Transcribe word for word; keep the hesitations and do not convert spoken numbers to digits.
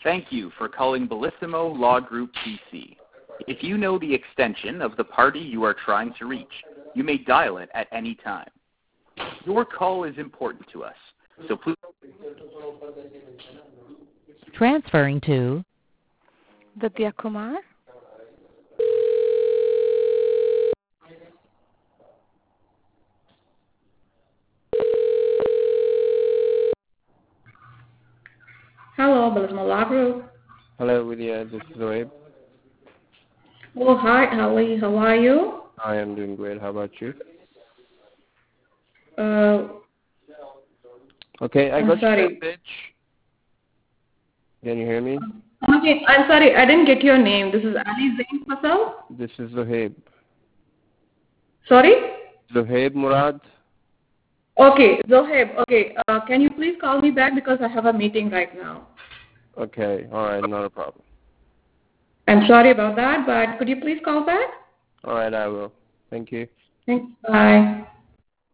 Thank you for calling Bellissimo Law Group P C. If you know the extension of the party you are trying to reach, you may dial it at any time. Your call is important to us, so please... Transferring to Vidya Kumar. Hello, Bellissimo Law Group. Hello, Vidya. This is Zoeb. Oh, hi, Ali. How are you? I am doing great. How about you? Uh, okay, I I'm got sorry. your message. Can you hear me? Okay, I'm sorry. I didn't get your name. This is Ali Zain Fasal? This is Zohaib. Sorry? Zohaib Murad. Okay, Zohaib. Okay, uh, can you please call me back because I have a meeting right now. Okay, all right, not a problem. I'm sorry about that, but could you please call back? All right, I will. Thank you. Thanks. Bye.